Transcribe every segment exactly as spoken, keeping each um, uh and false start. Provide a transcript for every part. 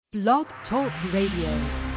Blog Talk Radio.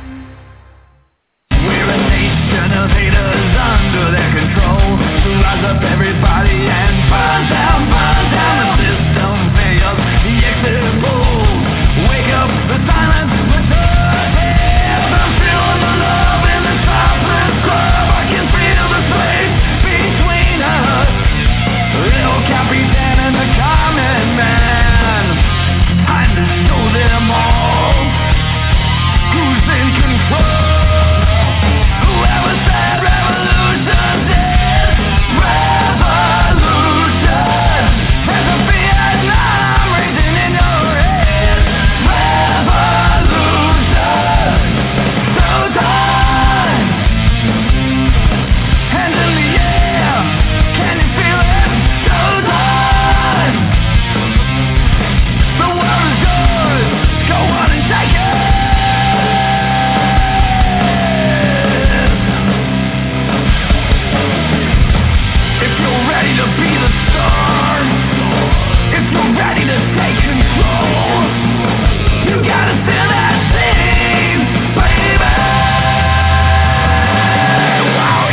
We're a nation of haters under their control. Rise up everybody and burn down, burn down the system fails. The exit rules. Wake up the silence, return. I'm feeling the love in the topless club. I can feel the space between us. Little Capitan and the common man. Time to show them all who's in control. Whoever said revolution's dead, revolution. There's a Vietnam raging in your head, revolution. So time, hands in the air, can you feel it? So time, the world is yours, go on and take it. Ready to be the star. If you're ready to take control, you gotta feel that thing, baby. Oh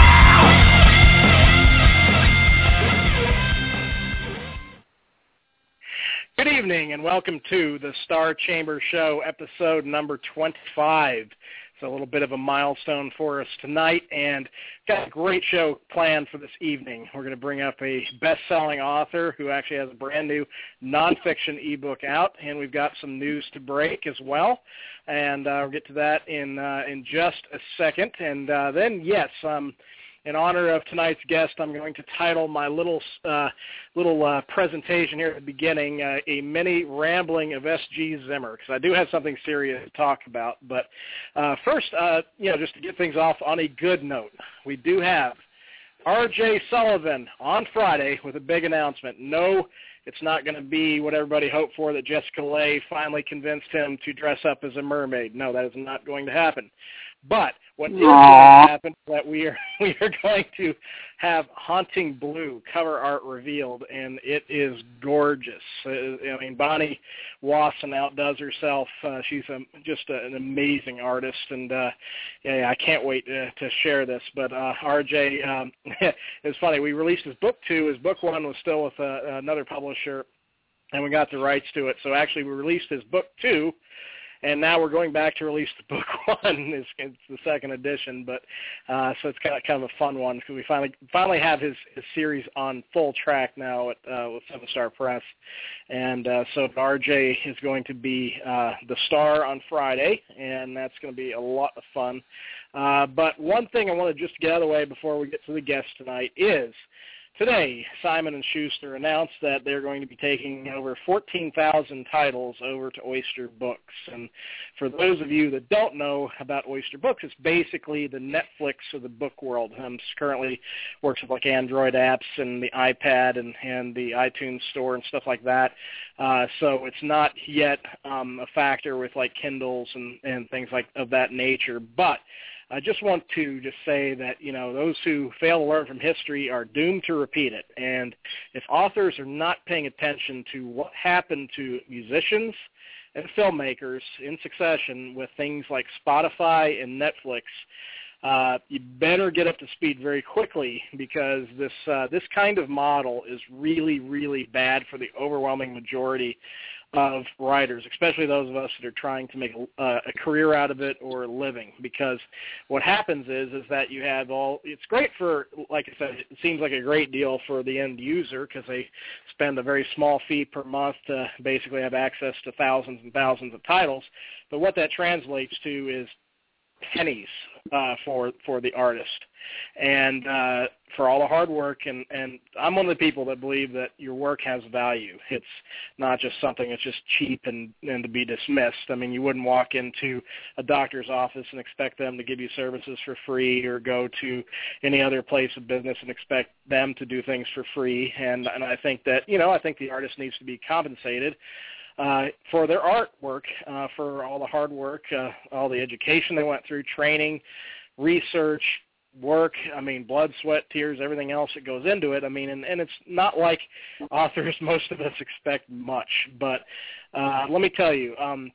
yeah. Good evening and welcome to the Star Chamber Show, episode number twenty-five. It's a little bit of a milestone for us tonight, and got a great show planned for this evening. We're going to bring up a best-selling author who actually has a brand new nonfiction ebook out, and we've got some news to break as well. And uh, we'll get to that in uh, in just a second. And uh, then, yes, um, in honor of tonight's guest, I'm going to title my little uh, little uh, presentation here at the beginning, uh, A Mini Rambling of S G Zimmer, because I do have something serious to talk about. But uh, first, uh, you know, just to get things off on a good note, we do have R J Sullivan on Friday with a big announcement. No, it's not going to be what everybody hoped for, that Jessica Lange finally convinced him to dress up as a mermaid. No, that is not going to happen. But what is going to happen is that we are we are going to have Haunting Blue cover art revealed, and it is gorgeous. Uh, I mean, Bonnie Wasson outdoes herself. Uh, she's a, just a, an amazing artist, and uh, yeah, I can't wait to, to share this. But uh, R J, um, it's funny. We released his book two. His book one was still with uh, another publisher, and we got the rights to it. So actually, we released his book two. And now we're going back to release the book one. It's, it's the second edition, but uh, so it's kind of kind of a fun one because we finally finally have his, his series on full track now at, uh, with Seven Star Press, and uh, so R J is going to be uh, the star on Friday, and that's going to be a lot of fun. Uh, but one thing I want to just get out of the way before we get to the guest tonight is, today, Simon and Schuster announced that they're going to be taking over fourteen thousand titles over to Oyster Books. And for those of you that don't know about Oyster Books, it's basically the Netflix of the book world. Um, currently works with like Android apps and the iPad and, and the iTunes store and stuff like that. Uh, so it's not yet um, a factor with like Kindles and, and things like of that nature. But I just want to just say that, you know, those who fail to learn from history are doomed to repeat it. And if authors are not paying attention to what happened to musicians and filmmakers in succession with things like Spotify and Netflix, uh, you better get up to speed very quickly, because this uh, this kind of model is really, really bad for the overwhelming majority of writers, especially those of us that are trying to make a, uh, a career out of it or a living. Because what happens is is that you have all, it's great for, like I said, it seems like a great deal for the end user because they spend a very small fee per month to basically have access to thousands and thousands of titles. But what that translates to is pennies uh, for for the artist, and uh, for all the hard work. And, and I'm one of the people that believe that your work has value. It's not just something that's just cheap and, and to be dismissed. I mean, you wouldn't walk into a doctor's office and expect them to give you services for free, or go to any other place of business and expect them to do things for free. And, and I think that, you know, I think the artist needs to be compensated Uh, for their artwork, uh, for all the hard work, uh, all the education they went through, training, research, work, I mean, blood, sweat, tears, everything else that goes into it. I mean, and, and it's not like authors, most of us expect much. But uh, let me tell you, um,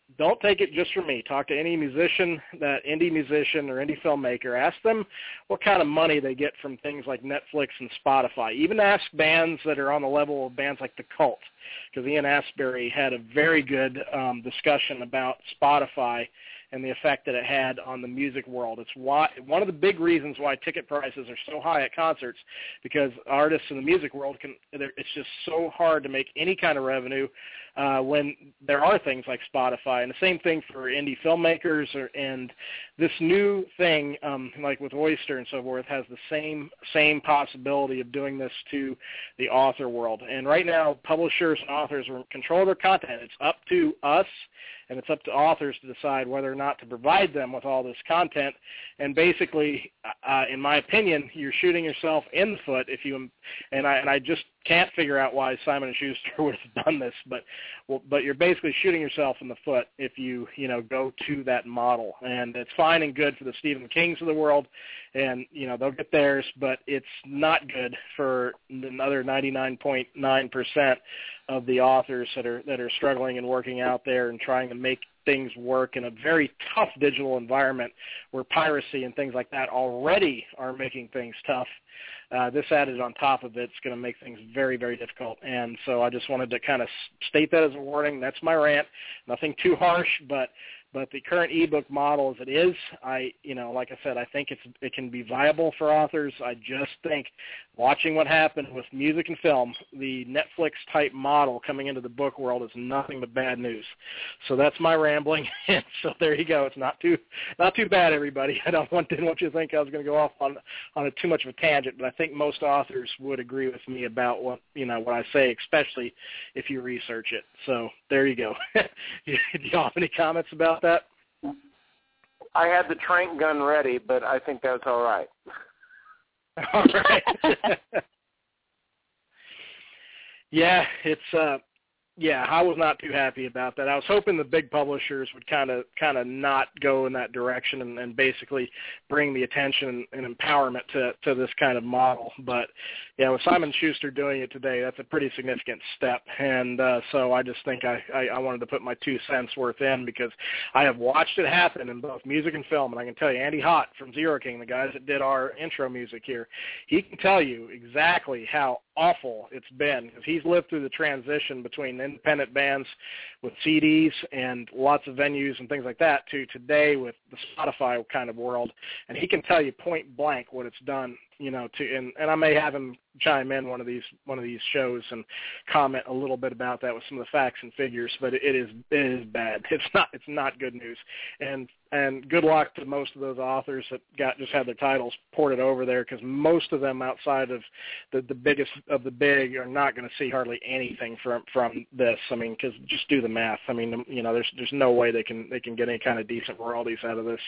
don't take it just from me. Talk to any musician, that indie musician or indie filmmaker. Ask them what kind of money they get from things like Netflix and Spotify. Even ask bands that are on the level of bands like The Cult, because Ian Astbury had a very good um, discussion about Spotify and the effect that it had on the music world. It's why one of the big reasons why ticket prices are so high at concerts, because artists in the music world can. It's just so hard to make any kind of revenue uh, when there are things like Spotify, and the same thing for indie filmmakers. Or, and this new thing, um, like with Oyster and so forth, has the same same possibility of doing this to the author world. And right now, publishers and authors control their content. It's up to us, and it's up to authors to decide whether or not to provide them with all this content. And basically, uh, in my opinion, you're shooting yourself in the foot if you. And I and I just can't figure out why Simon and Schuster would have done this, but well, but you're basically shooting yourself in the foot if you you know go to that model. And it's fine and good for the Stephen Kings of the world, and you know they'll get theirs, but it's not good for another ninety-nine point nine percent of the authors that are that are struggling and working out there and trying to make things work in a very tough digital environment where piracy and things like that already are making things tough. Uh, this added on top of it is going to make things very, very difficult. And so I just wanted to kind of state that as a warning. That's my rant. Nothing too harsh, but but the current ebook model as it is, I, you know, like I said, I think it's it can be viable for authors. I just think watching what happened with music and film, the Netflix-type model coming into the book world is nothing but bad news. So that's my rambling. And so there you go. It's not too not too bad, everybody. I don't want, didn't want you to think I was going to go off on on a, too much of a tangent, but I think most authors would agree with me about what you know what I say, especially if you research it. So there you go. Do you have any comments about that? I had the trank gun ready, but I think that's all right. All right. Yeah, it's uh, yeah. I was not too happy about that. I was hoping the big publishers would kind of kind of not go in that direction and, and basically bring the attention and empowerment to to this kind of model. But yeah, with Simon Schuster doing it today, that's a pretty significant step. And uh, so I just think I, I, I wanted to put my two cents worth in, because I have watched it happen in both music and film. And I can tell you, Andy Hott from Zero King, the guys that did our intro music here, he can tell you exactly how awful it's been, because he's lived through the transition between independent bands with C Ds and lots of venues and things like that to today with the Spotify kind of world. And he can tell you point blank what it's done, you know, to, and, and I may have him chime in one of these, one of these shows and comment a little bit about that with some of the facts and figures, but it is, it is bad. It's not, it's not good news. And, and good luck to most of those authors that got, just had their titles ported over there, because most of them outside of the, the biggest of the big are not going to see hardly anything from, from this. I mean, because just do the math. I mean, you know, there's, there's no way they can, they can get any kind of decent royalties out of this.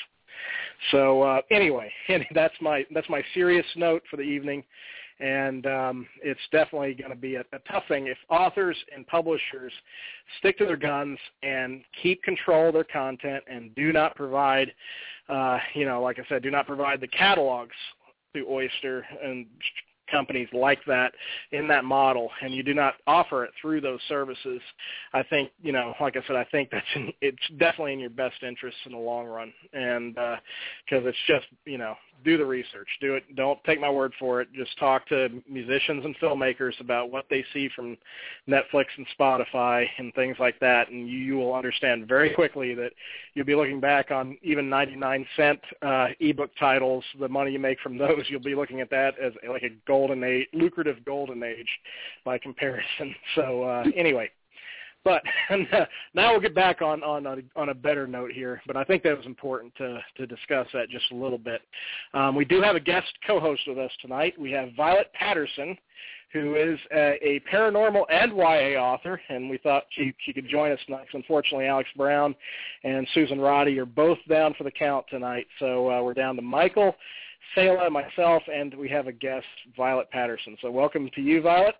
So uh, anyway, that's my that's my serious note for the evening, and um, it's definitely going to be a, a tough thing if authors and publishers stick to their guns and keep control of their content and do not provide, uh, you know, like I said, do not provide the catalogs to Oyster and companies like that in that model, and you do not offer it through those services. I think, you know, like I said, I think that's in, it's definitely in your best interest in the long run, and because uh, it's just, you know, do the research, do it. Don't take my word for it. Just talk to musicians and filmmakers about what they see from Netflix and Spotify and things like that, and you, you will understand very quickly that you'll be looking back on even ninety-nine cent uh, ebook titles, the money you make from those, you'll be looking at that as like a golden age, lucrative golden age by comparison. So uh, anyway. But now we'll get back on, on, on a better note here, but I think that was important to, to discuss that just a little bit. Um, we do have a guest co-host with us tonight. We have Violet Patterson, who is a, a paranormal and Y A author, and we thought she, she could join us tonight, because unfortunately Alex Brown and Susan Roddy are both down for the count tonight. So uh, we're down to Michael, Selah, myself, and we have a guest, Violet Patterson. So welcome to you, Violet.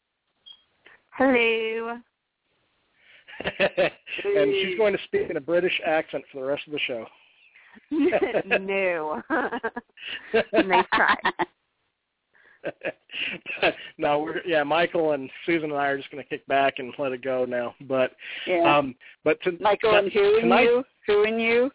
Hello. And she's going to speak in a British accent for the rest of the show. No. Nice try. no, we're yeah. Michael and Susan and I are just going to kick back and let it go now. But yeah. um, but to, Michael to, and who and you, who and you.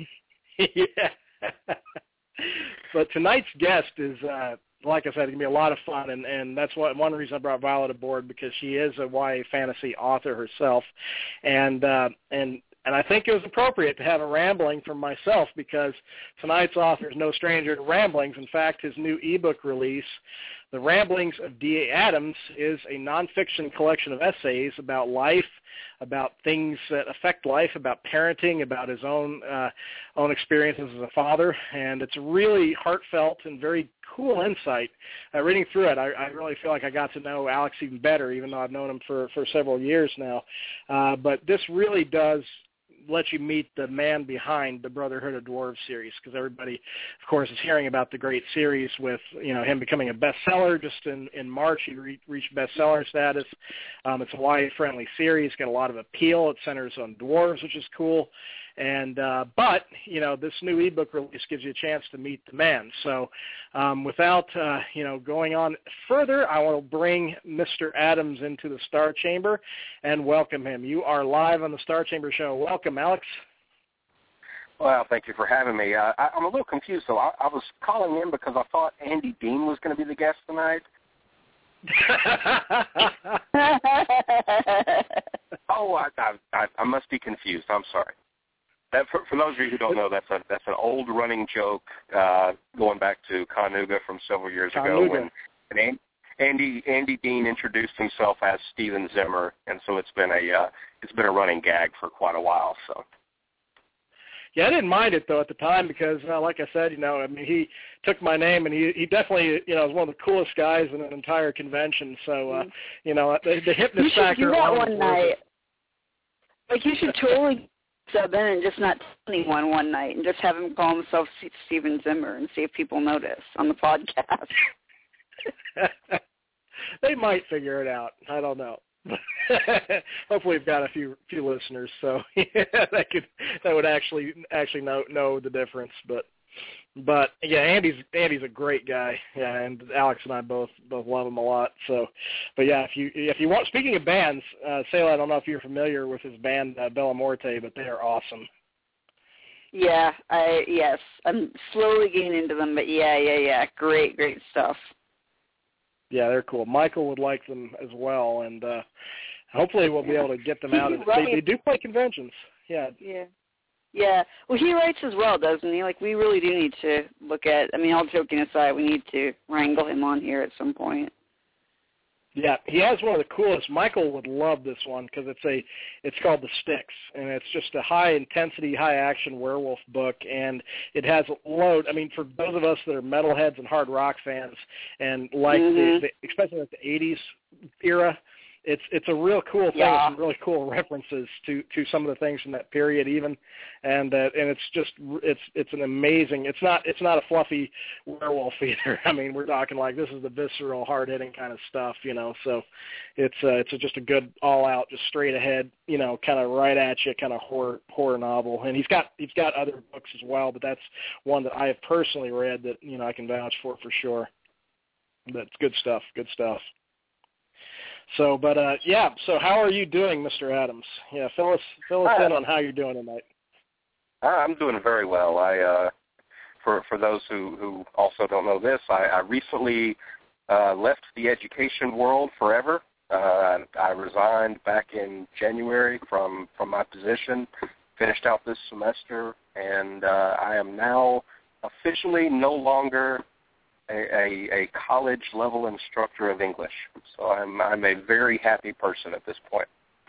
Yeah. But tonight's guest is, uh, like I said, it's going to be a lot of fun, and, and that's what, one reason I brought Violet aboard, because she is a Y A fantasy author herself, and uh, and and I think it was appropriate to have a rambling from myself, because tonight's author is no stranger to ramblings. In fact, his new ebook release, The Ramblings of D A Adams, is a nonfiction collection of essays about life, about things that affect life, about parenting, about his own uh, own experiences as a father, and it's really heartfelt and very cool insight. Uh, reading through it, I, I really feel like I got to know Alex even better, even though I've known him for, for several years now. Uh, but this really does let you meet the man behind the Brotherhood of Dwarves series, because everybody, of course, is hearing about the great series with, you know, him becoming a bestseller. Just in, in March, he re- reached bestseller status. Um, it's a Y A-friendly series, got a lot of appeal. It centers on dwarves, which is cool. And uh, but, you know, this new ebook release gives you a chance to meet the man. So um, without, uh, you know, going on further, I want to bring Mister Adams into the Star Chamber and welcome him. You are live on the Star Chamber show. Welcome, Alex. Well, thank you for having me. Uh, I, I'm a little confused, though. I, I was calling in because I thought Andy Dean was going to be the guest tonight. oh, I, I, I must be confused. I'm sorry. That, for, for those of you who don't know, that's a that's an old running joke uh, going back to Conuga from several years Conuga. ago when when Andy Andy Dean introduced himself as Steven Zimmer, and so it's been a uh, it's been a running gag for quite a while. So. Yeah, I didn't mind it, though, at the time, because, uh, like I said, you know, I mean, he took my name, and he, he definitely, you know, was one of the coolest guys in an entire convention. So, uh, you know, the, the hypnotist you should factor. do that alone one was night. worth it. Like, you should totally sub in and just not tell anyone one night and just have him call himself Steven Zimmer and see if people notice on the podcast. They might figure it out. I don't know. Hopefully, we've got a few few listeners, so yeah, that could that would actually actually know know the difference. But but yeah, Andy's Andy's a great guy. Yeah, and Alex and I both both love him a lot. So, but yeah, if you if you want, speaking of bands, uh, Sayla, I don't know if you're familiar with his band uh, Bella Morte, but they are awesome. Yeah, I yes, I'm slowly getting into them, but yeah, yeah, yeah, great, great stuff. Yeah, they're cool. Michael would like them as well, and uh, hopefully we'll be able to get them out. They, they do play conventions. Yeah. Yeah. Yeah. Well, he writes as well, doesn't he? Like, we really do need to look at, I mean, all joking aside, we need to wrangle him on here at some point. Yeah, he has one of the coolest. Michael would love this one because it's a, it's called The Sticks, and it's just a high-intensity, high-action werewolf book, and it has a load. I mean, for those of us that are metalheads and hard rock fans, and like mm-hmm. the, the, especially like the eighties era, it's it's a real cool thing. Yeah. Some really cool references to, to some of the things from that period, even, and uh, and it's just it's it's an amazing. It's not it's not a fluffy werewolf either. I mean, we're talking like this is the visceral, hard hitting kind of stuff, you know. So it's uh, it's just a good all out, just straight ahead, you know, kind of right at you, kind of horror horror novel. And he's got he's got other books as well, but that's one that I have personally read that you know I can vouch for for sure. That's good stuff. Good stuff. So, but uh, yeah. So, how are you doing, Mister Adams? Yeah, fill us fill us Hi. in on how you're doing tonight. I'm doing very well. I, uh, for for those who, who also don't know this, I, I recently uh, left the education world forever. Uh, I resigned back in January from, from my position, finished out this semester, and uh, I am now officially no longer A, a, a college-level instructor of English. So I'm I'm a very happy person at this point.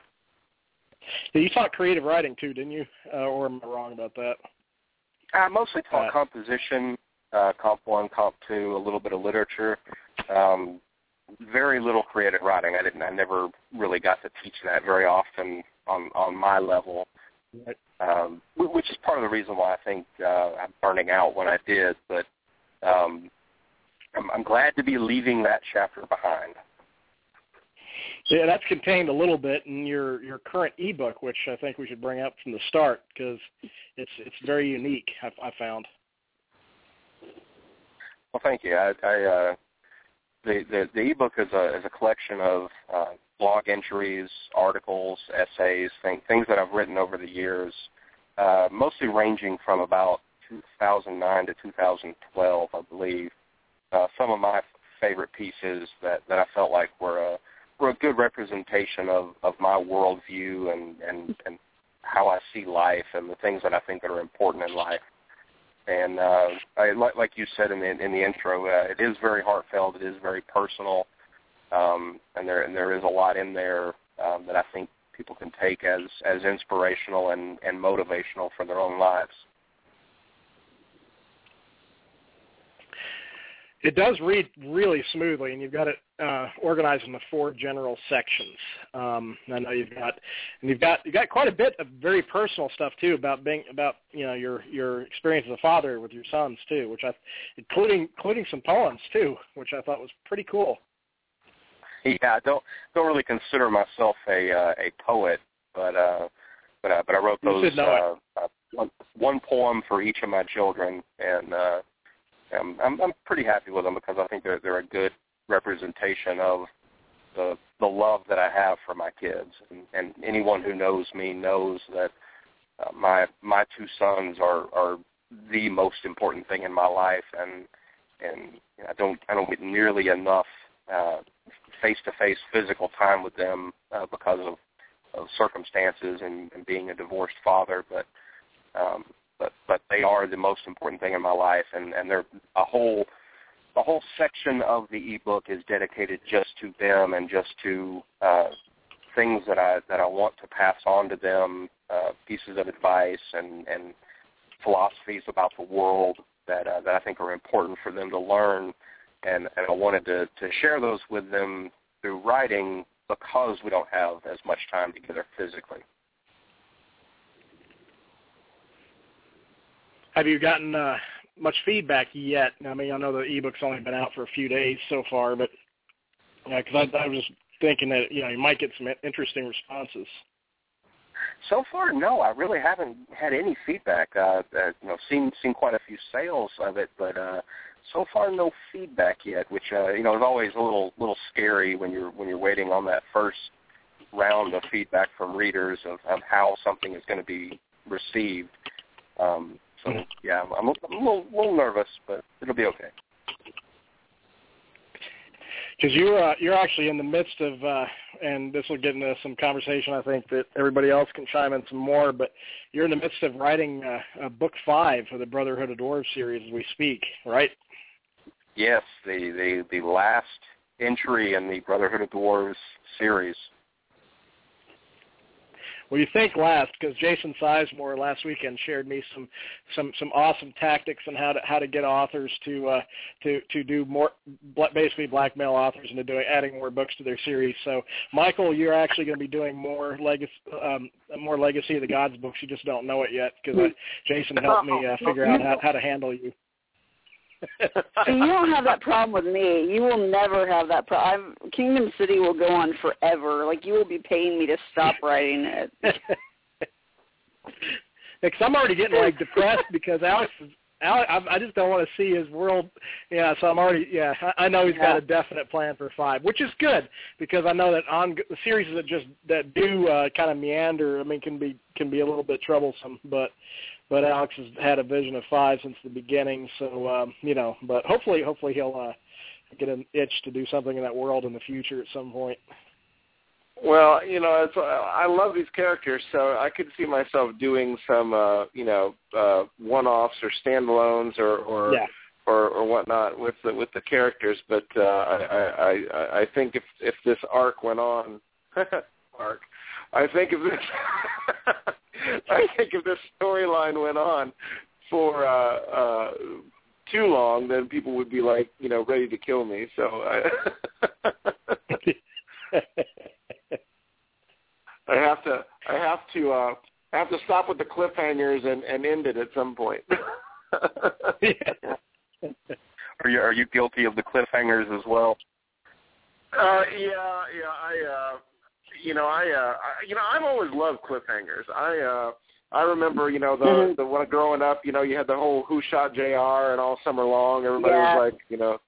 Yeah, you taught creative writing too, didn't you? Uh, or am I wrong about that? I mostly taught uh, composition, uh, comp one, comp two, a little bit of literature. Um, very little creative writing. I didn't. I never really got to teach that very often on on my level. Right. Um, which is part of the reason why I think uh, I'm burning out when I did. But um, I'm, I'm glad to be leaving that chapter behind. Yeah, that's contained a little bit in your, your current ebook, which I think we should bring up from the start because it's it's very unique. I, I found. Well, thank you. I, I uh, the, the, the ebook is a, is a collection of uh, blog entries, articles, essays, thing, things that I've written over the years, uh, mostly ranging from about two thousand nine to two thousand twelve, I believe. Uh, some of my favorite pieces that, that I felt like were a, were a good representation of, of my worldview and, and, and how I see life and the things that I think that are important in life. And uh, I, like, like you said in the, in the intro, uh, it is very heartfelt. It is very personal, um, and there and there is a lot in there um, that I think people can take as, as inspirational and, and motivational for their own lives. It does read really smoothly, and you've got it uh, organized into four general sections. Um, I know you've got, and you've got you got quite a bit of very personal stuff too about being about you know your your experience as a father with your sons too, which I, including including some poems too, which I thought was pretty cool. Yeah, I don't don't really consider myself a uh, a poet, but uh, but uh, but I wrote those uh, uh, one, one poem for each of my children, and. Uh, I'm, I'm I'm pretty happy with them because I think they're they're a good representation of the the love that I have for my kids, and, and anyone who knows me knows that uh, my my two sons are, are the most important thing in my life, and and I don't I don't get nearly enough face to face physical time with them uh, because of, of circumstances and, and being a divorced father, but. Um, But but they are the most important thing in my life, and, and they're a whole a whole section of the ebook is dedicated just to them and just to uh, things that I that I want to pass on to them, uh, pieces of advice and, and philosophies about the world that uh, that I think are important for them to learn, and, and I wanted to, to share those with them through writing because we don't have as much time together physically. Have you gotten uh, much feedback yet? I mean, I know the ebook's only been out for a few days so far, but because uh, I, I was thinking that you know you might get some interesting responses. So far, no, I really haven't had any feedback. Uh, uh, you know, seen seen quite a few sales of it, but uh, so far no feedback yet. Which uh, you know is always a little little scary when you're when you're waiting on that first round of feedback from readers of, of how something is going to be received. Um, So, yeah, I'm a, I'm a little, little nervous, but it'll be okay. Because you're, uh, you're actually in the midst of, uh, and this will get into some conversation, I think, that everybody else can chime in some more, but you're in the midst of writing uh, a book five for the Brotherhood of Dwarves series as we speak, right? Yes, the, the, the last entry in the Brotherhood of Dwarves series. Well, you think last, because Jason Sizemore last weekend shared me some, some, some awesome tactics on how to how to get authors to uh, to to do more, basically blackmail authors into doing adding more books to their series. So, Michael, you're actually going to be doing more legacy um, more Legacy of the Gods books. You just don't know it yet because uh, Jason helped me uh, figure out how, how to handle you. See, you don't have that problem with me. You will never have that problem. Kingdom City will go on forever. Like, you will be paying me to stop writing it. Because I'm already getting, like, depressed because Alex is, Alex, I, I just don't want to see his world. Yeah, so I'm already, yeah, I, I know he's yeah. got a definite plan for five, which is good because I know that on the series that just, that do uh, kind of meander, I mean, can be, can be a little bit troublesome, but But Alex has had a vision of five since the beginning, so um, you know. But hopefully, hopefully he'll uh, get an itch to do something in that world in the future at some point. Well, you know, it's, I love these characters, so I could see myself doing some, uh, you know, uh, one-offs or standalones or or, yeah. or or whatnot with the with the characters. But uh, I, I I think if if this arc went on, arc, I think if this. I think if this storyline went on for uh, uh, too long, then people would be like, you know, ready to kill me. So I, I have to, I have to, uh, I have to stop with the cliffhangers and, and end it at some point. Are you are you guilty of the cliffhangers as well? Uh, yeah, yeah, I. Uh, You know, I, uh, I, you know, I've always loved cliffhangers. I, uh, I remember, you know, the, mm-hmm. the when growing up, you know, you had the whole Who Shot J R and all summer long, everybody yeah. was like, you know,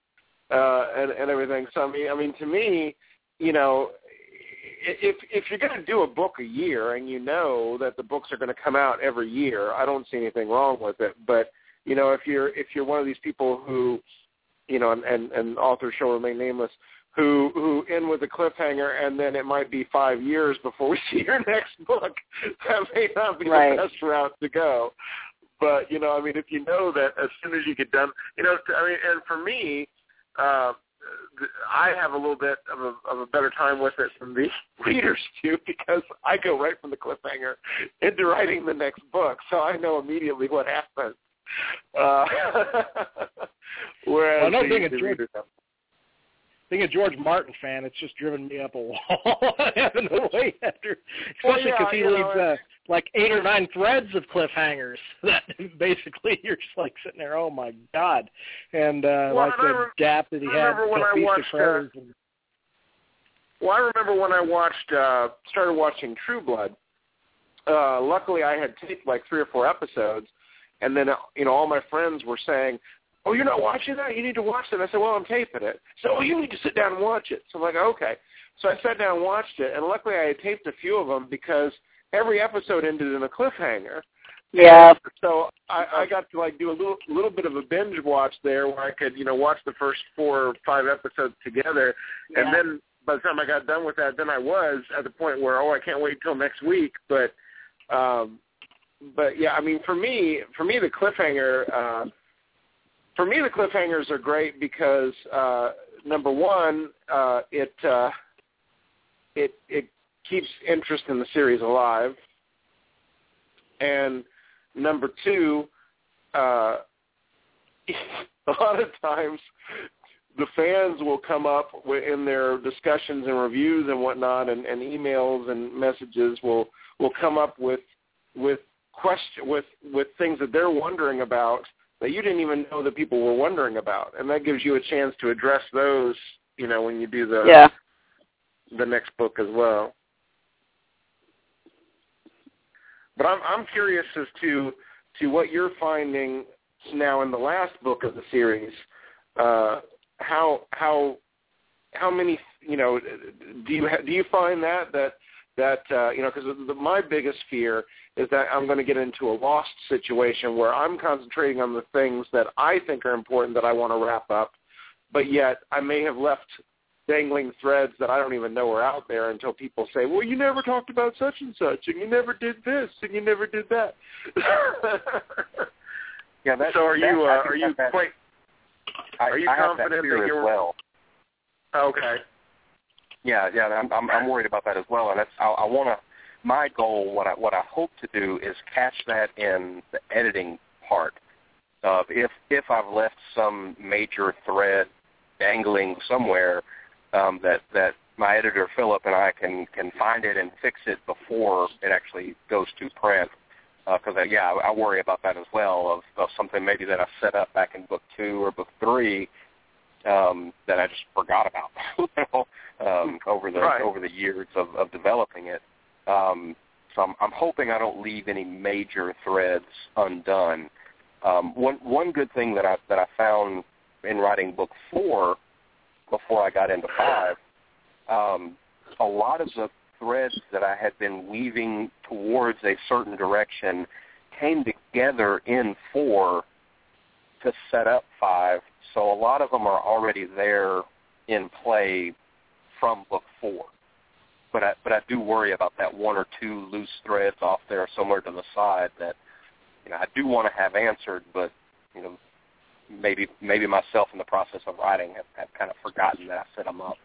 uh, and, and everything. So I mean, I mean, to me, you know, if if you're going to do a book a year and you know that the books are going to come out every year, I don't see anything wrong with it. But you know, if you're if you're one of these people who, you know, and and, and authors shall remain nameless, who who end with a cliffhanger and then it might be five years before we see your next book, that may not be right. the best route to go. But you know, I mean, if you know that as soon as you get done, you know, I mean, and for me. Uh, I have a little bit of a, of a better time with it than the readers do because I go right from the cliffhanger into writing the next book, so I know immediately what happens. Uh, whereas well, no, the, being, a the George, readers have... being a George Martin fan, it's just driven me up a wall having to wait after, especially because well, yeah, he you leaves know, uh, like eight or nine threads of cliffhangers that basically you're just like sitting there, oh my God, and uh, well, like and the re- gap that he had. When I watched, uh, and... Well, I remember when I watched, uh, started watching True Blood. Uh, luckily, I had taped like three or four episodes, and then uh, you know all my friends were saying, "Oh, you're not watching that? You need to watch it." And I said, "Well, I'm taping it." So, "Oh, you need to sit down and watch it." So I'm like, "Okay." So I sat down and watched it, and luckily I had taped a few of them because every episode ended in a cliffhanger. Yeah. And so I, I got to like do a little little bit of a binge watch there, where I could you know watch the first four or five episodes together, yeah. and then by the time I got done with that, then I was at the point where oh I can't wait till next week. But um, but yeah, I mean for me for me the cliffhanger uh, for me the cliffhangers are great because uh, number one uh, it uh, it it keeps interest in the series alive. And number two, uh, a lot of times the fans will come up in their discussions and reviews and whatnot, and, and emails and messages will, will come up with with question with with things that they're wondering about that you didn't even know that people were wondering about, and that gives you a chance to address those, you know, when you do the yeah. the next book as well. But I'm I'm curious as to to what you're finding now in the last book of the series. Uh, how how how many you know do you ha- do you find that that that uh, you know because my biggest fear is that I'm going to get into a lost situation where I'm concentrating on the things that I think are important that I want to wrap up, but yet I may have left dangling threads that I don't even know are out there until people say, well, you never talked about such and such, and you never did this, and you never did that. yeah. That, so are that, you? Uh, are you that, quite? I, are you I confident have that fear that you're as well? Okay. Yeah, yeah. I'm I'm, I'm worried about that as well, and that's I, I want to. My goal, what I what I hope to do, is catch that in the editing part. Of if if I've left some major thread dangling somewhere. Um, that, that my editor, Philip, and I can, can find it and fix it before it actually goes to print. Because, uh, yeah, I, I worry about that as well, of, of something maybe that I set up back in book two or book three um, that I just forgot about you know, um, over the right. over the years of, of developing it. Um, so I'm, I'm hoping I don't leave any major threads undone. Um, one one good thing that I that I found in writing book four before I got into five, um, a lot of the threads that I had been weaving towards a certain direction came together in four to set up five. So a lot of them are already there in play from book four. But I, but I do worry about that one or two loose threads off there somewhere to the side that, you know, I do want to have answered, but, you know, maybe maybe myself in the process of writing have, have kind of forgotten that I set them up.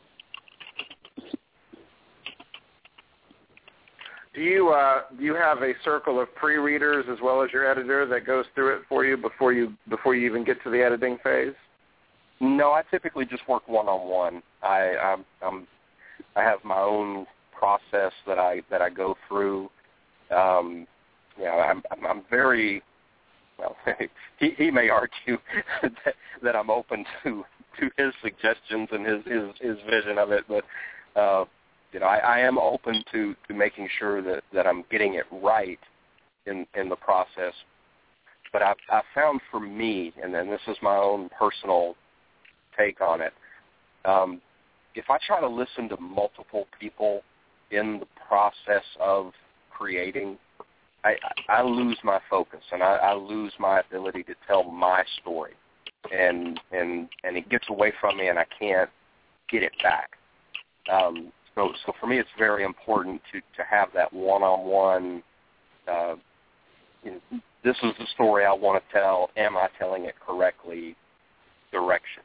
Do you uh, do you have a circle of pre-readers as well as your editor that goes through it for you before you before you even get to the editing phase? No, I typically just work one-on-one. I I'm, I'm I have my own process that I that I go through. Um, you know, I'm I'm very Well, he, he may argue that, that I'm open to, to his suggestions and his, his, his vision of it, but uh, you know, I, I am open to, to making sure that, that I'm getting it right in in the process. But I've, I've found for me, and then this is my own personal take on it. Um, if I try to listen to multiple people in the process of creating, I, I lose my focus and I, I lose my ability to tell my story, and and and it gets away from me and I can't get it back. Um, so so for me, it's very important to, to have that one-on-one. Uh, you know, this is the story I want to tell. Am I telling it correctly? Direction.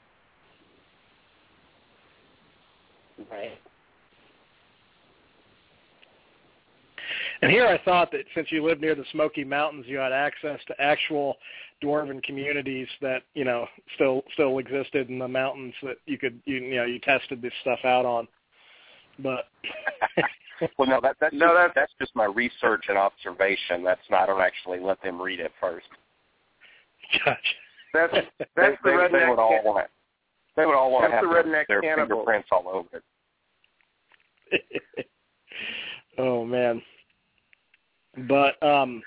Right. And here I thought that since you live near the Smoky Mountains, you had access to actual dwarven communities that, you know, still still existed in the mountains that you could, you, you know, you tested this stuff out on. But well, no, that, that's, no just, that's, that's just my research and observation. That's not, I don't actually let them read it first. Gotcha. That's, that's they, the they, redneck. They would all want They would all want to have the their, their fingerprints all over it. Oh, man. But, um,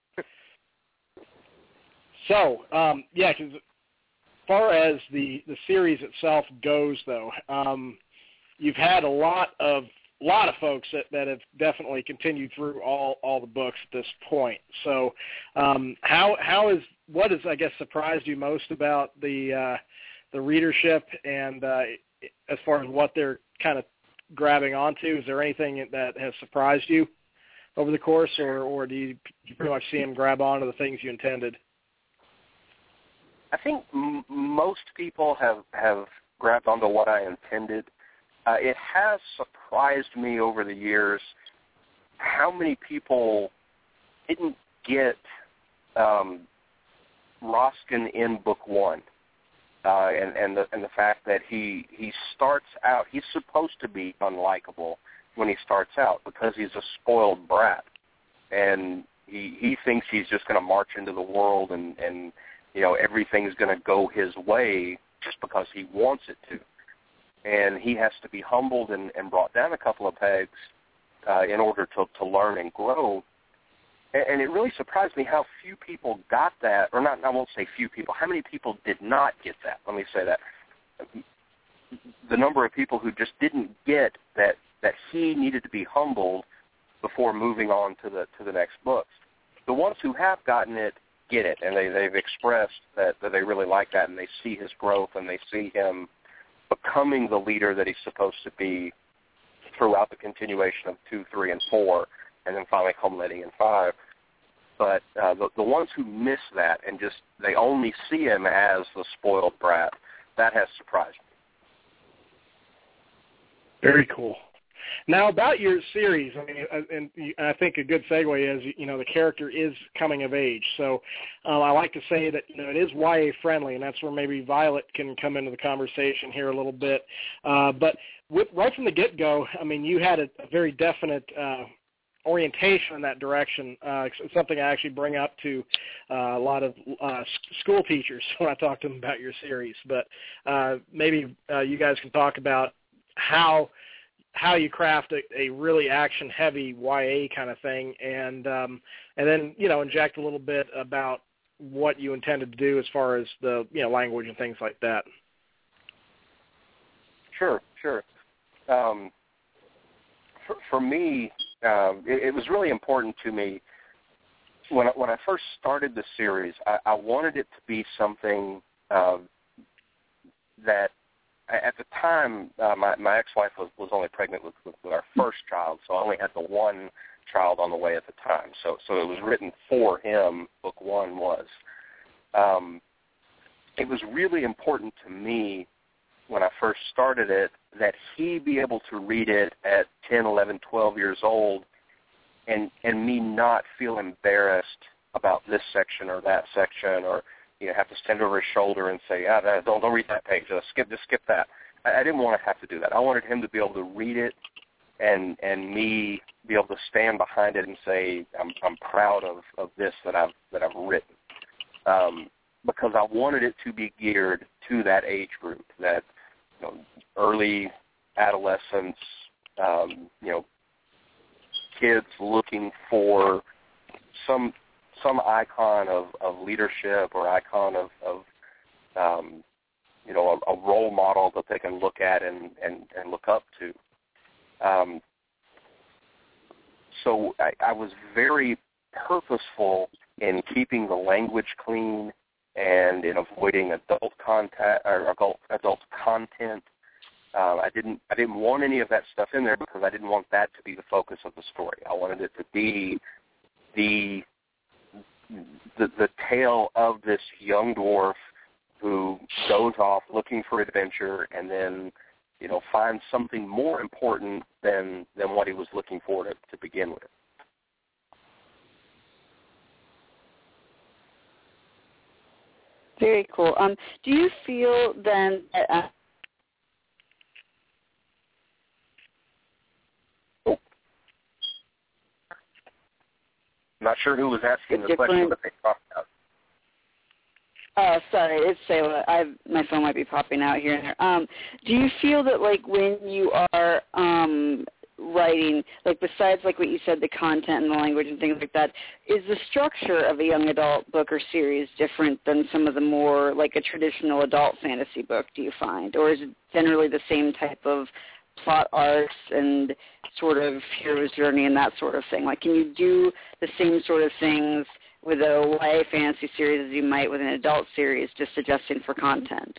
so, um, yeah, because as far as the, the series itself goes, though, um, you've had a lot of lot of folks that, that have definitely continued through all, all the books at this point. So, um, how how is what has I guess surprised you most about the uh, the readership, and uh, as far as what they're kind of grabbing onto? Is there anything that has surprised you over the course, or, or do you, you pretty much see them grab onto the things you intended? I think m- most people have, have grabbed onto what I intended. Uh, it has surprised me over the years how many people didn't get um, Roskin in book one, uh, and, and the and the fact that he he starts out, he's supposed to be unlikable when he starts out because he's a spoiled brat, and he he thinks he's just going to march into the world and and you know everything's going to go his way just because he wants it to. And he has to be humbled and, and brought down a couple of pegs uh, in order to, to learn and grow. And, and it really surprised me how few people got that, or not, I won't say few people, how many people did not get that. Let me say that. The number of people who just didn't get that, that he needed to be humbled before moving on to the to the next books. The ones who have gotten it get it, and they, they've expressed that, that they really like that, and they see his growth, and they see him becoming the leader that he's supposed to be throughout the continuation of two, three, and four, and then finally culminating in five. But uh, the, the ones who miss that and just they only see him as the spoiled brat, that has surprised me. Very cool. Now, about your series, I mean, and I think a good segue is, you know, the character is coming of age. So um, I like to say that, you know, it is Y A friendly, and that's where maybe Violet can come into the conversation here a little bit. Uh, but with, right from the get-go, I mean, you had a, a very definite uh, orientation in that direction. Uh, it's something I actually bring up to uh, a lot of uh, school teachers when I talk to them about your series. But uh, maybe uh, you guys can talk about how how you craft a, a really action-heavy Y A kind of thing, and um, and then, you know, inject a little bit about what you intended to do as far as the, you know, language and things like that. Sure, sure. Um, for, for me, um, it, it was really important to me when I, when I first started the series. I, I wanted it to be something uh, that at the time, uh, my, my ex-wife was, was only pregnant with, with, with our first child, so I only had the one child on the way at the time. So so it was written for him, book one was. Um, it was really important to me when I first started it that he be able to read it at ten, eleven, twelve years old and, and me not feel embarrassed about this section or that section, or you know, have to stand over his shoulder and say, ah, don't don't read that page. Just skip, just skip that. I, I didn't want to have to do that. I wanted him to be able to read it, and and me be able to stand behind it and say, I'm I'm proud of, of this that I've that I've written, um, because I wanted it to be geared to that age group, that you know, early adolescence, um, you know, kids looking for some. some icon of, of leadership or icon of, of um, you know, a, a role model that they can look at and, and, and look up to. Um, so I, I was very purposeful in keeping the language clean and in avoiding adult content or adult, adult content. Uh, I didn't I didn't want any of that stuff in there because I didn't want that to be the focus of the story. I wanted it to be the the, the tale of this young dwarf who goes off looking for adventure and then, you know, finds something more important than than what he was looking for to, to begin with. Very cool. Um, do you feel then that uh, I'm not sure who was asking the different... question, but they talked about. Oh, sorry, it's Sayla. I my phone might be popping out here and there. Um, do you feel that, like, when you are um, writing, like, besides, like, what you said, the content and the language and things like that, is the structure of a young adult book or series different than some of the more, like, a traditional adult fantasy book, do you find? Or is it generally the same type of plot arcs and sort of hero's journey and that sort of thing? Like, can you do the same sort of things with a Y A fantasy series as you might with an adult series, just adjusting for content?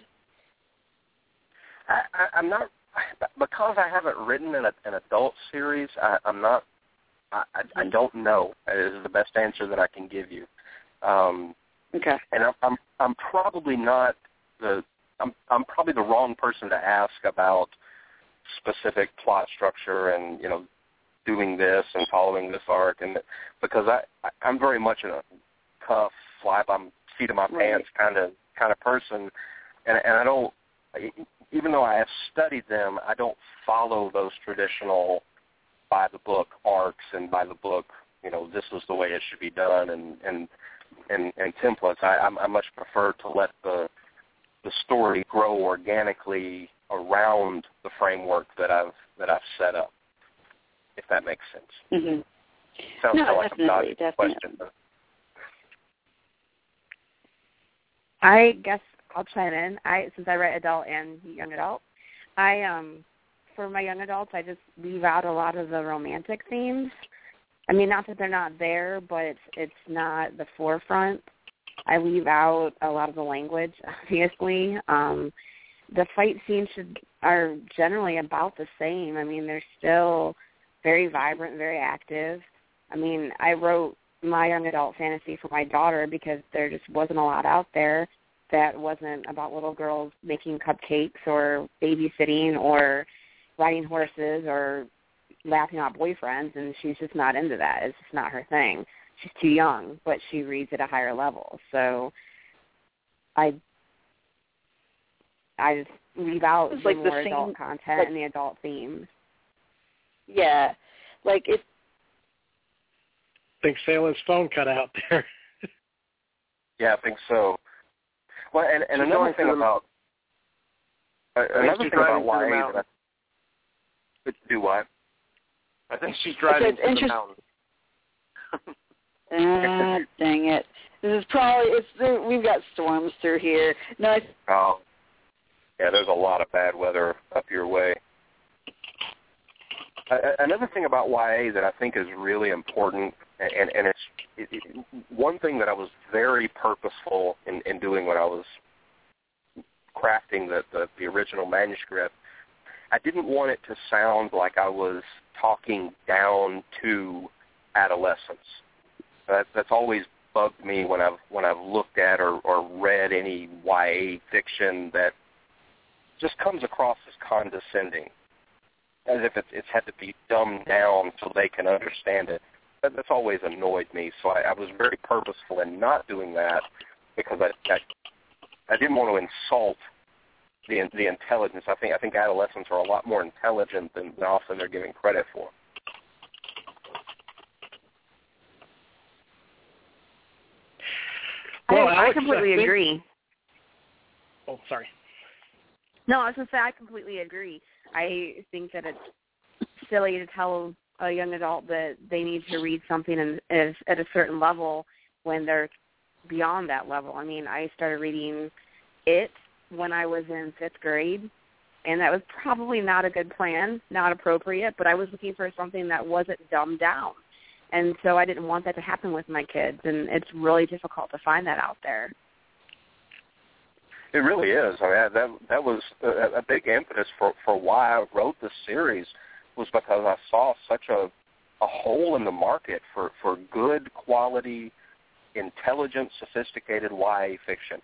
I, I, I'm not, because I haven't written an, an adult series, I, I'm not, I, I, I don't know is the best answer that I can give you. Um, okay. And I'm, I'm, I'm probably not the, I'm, I'm probably the wrong person to ask about specific plot structure and, you know, doing this and following this arc, and because I, I I'm very much a cuff, fly by seat of my right. pants kind of kind of person, and and I don't, even though I have studied them, I don't follow those traditional by the book arcs and by the book, you know, this is the way it should be done, and and and, and templates. I I much prefer to let the the story grow organically around the framework that I've that I've set up, if that makes sense. Mm-hmm. Sounds no, like a dodgy question. But. I guess I'll chime in. I since I write adult and young adult, I um for my young adults I just leave out a lot of the romantic themes. I mean, not that they're not there, but it's it's not the forefront. I leave out a lot of the language, obviously. Um, the fight scenes should, are generally about the same. I mean, they're still very vibrant, very active. I mean, I wrote my young adult fantasy for my daughter because there just wasn't a lot out there that wasn't about little girls making cupcakes or babysitting or riding horses or laughing at boyfriends, and she's just not into that. It's just not her thing. She's too young, but she reads at a higher level. So I I just leave out the like more the adult same, content like, and the adult themes. Yeah. Like it I think Sayla's phone cut out there. Yeah, I think so. Well, and, and She's another going thing through the- about uh, another she's thing about driving through the Y A mountain. that I do what? I think she's driving it's through the interest- mountain. Ah, dang it. This is probably, it's we've got storms through here. No, I, Oh, yeah, there's a lot of bad weather up your way. Uh, another thing about Y A that I think is really important, and, and it's it, it, one thing that I was very purposeful in, in doing when I was crafting the, the, the original manuscript, I didn't want it to sound like I was talking down to adolescence. That, that's always bugged me when I've when I've looked at or, or read any Y A fiction that just comes across as condescending, as if it's, it's had to be dumbed down so they can understand it. That, that's always annoyed me. So I, I was very purposeful in not doing that because I, I I didn't want to insult the the intelligence. I think I think adolescents are a lot more intelligent than, than often they're giving credit for. Well, I, Alex, I completely I think... agree. Oh, sorry. No, I was going to say I completely agree. I think that it's silly to tell a young adult that they need to read something in, at, at a certain level when they're beyond that level. I mean, I started reading it when I was in fifth grade, and that was probably not a good plan, not appropriate, but I was looking for something that wasn't dumbed down. And so I didn't want that to happen with my kids, and it's really difficult to find that out there. It really is. I mean, that that was a, a big impetus for, for why I wrote this series, was because I saw such a, a hole in the market for, for good quality, intelligent, sophisticated Y A fiction.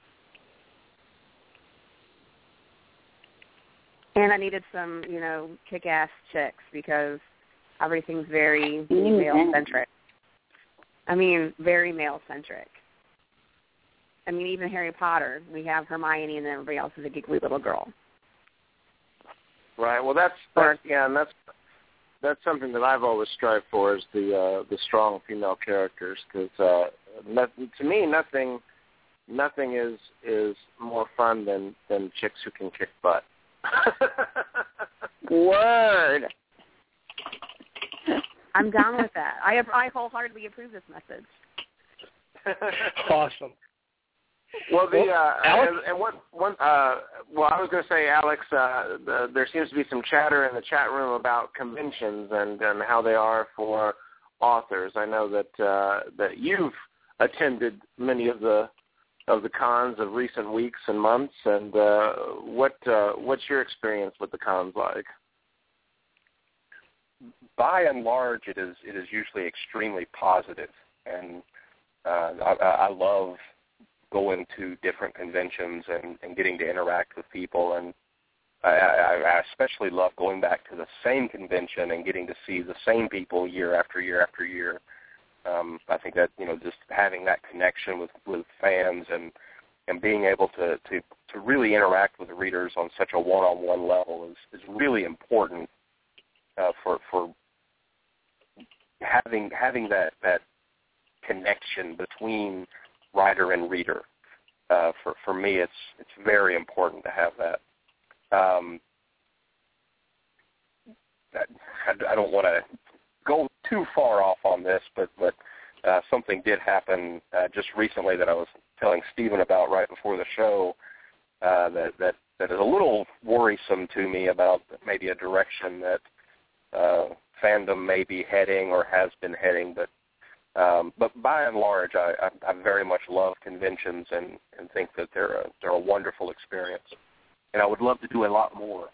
And I needed some, you know, kick-ass chicks because everything's very male-centric. I mean, very male-centric. I mean, even Harry Potter, we have Hermione and then everybody else is a giggly little girl. Right. Well, that's, that's yeah, and that's that's something that I've always strived for, is the uh, the strong female characters, because uh, not, to me, nothing nothing is is more fun than than chicks who can kick butt. Word. I'm down with that. I I wholeheartedly approve this message. Awesome. Well, the uh, Alex? and, and what one uh, well, I was going to say, Alex, uh, the, there seems to be some chatter in the chat room about conventions and, and how they are for authors. I know that uh, that you've attended many of the of the cons of recent weeks and months, and uh, what uh, what's your experience with the cons like? By and large, it is it is usually extremely positive, and uh, I, I love going to different conventions and, and getting to interact with people, and I, I, I especially love going back to the same convention and getting to see the same people year after year after year. Um, I think that, you know, just having that connection with, with fans and and being able to, to, to really interact with the readers on such a one-on-one level is, is really important uh, for for having having that, that connection between writer and reader. Uh, for for me, it's it's very important to have that. Um, I, I don't want to go too far off on this, but but uh, something did happen uh, just recently that I was telling Stephen about right before the show. Uh, that that that is a little worrisome to me about maybe a direction that uh, fandom may be heading or has been heading, but. Um, but by and large, I, I, I very much love conventions and, and think that they're a, they're a wonderful experience. And I would love to do a lot more.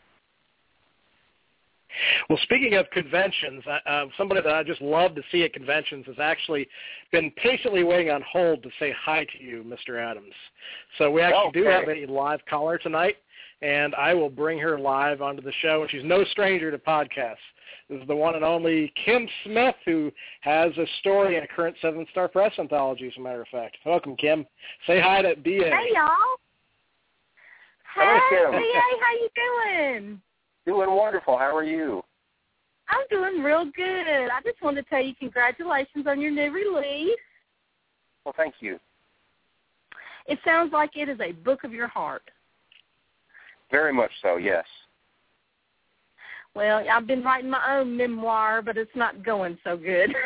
Well, speaking of conventions, uh, somebody that I just love to see at conventions has actually been patiently waiting on hold to say hi to you, Mister Adams. So we actually okay. do have a live caller tonight, and I will bring her live onto the show. And she's no stranger to podcasts. This is the one and only Kim Smith, who has a story in a current Seven Star Press anthology, as a matter of fact. Welcome, Kim. Say hi to B A. Hey, y'all. Hello, Hey, Kim. B A, how you doing? Doing wonderful. How are you? I'm doing real good. I just wanted to tell you congratulations on your new release. Well, thank you. It sounds like it is a book of your heart. Very much so, yes. Well, I've been writing my own memoir, but it's not going so good.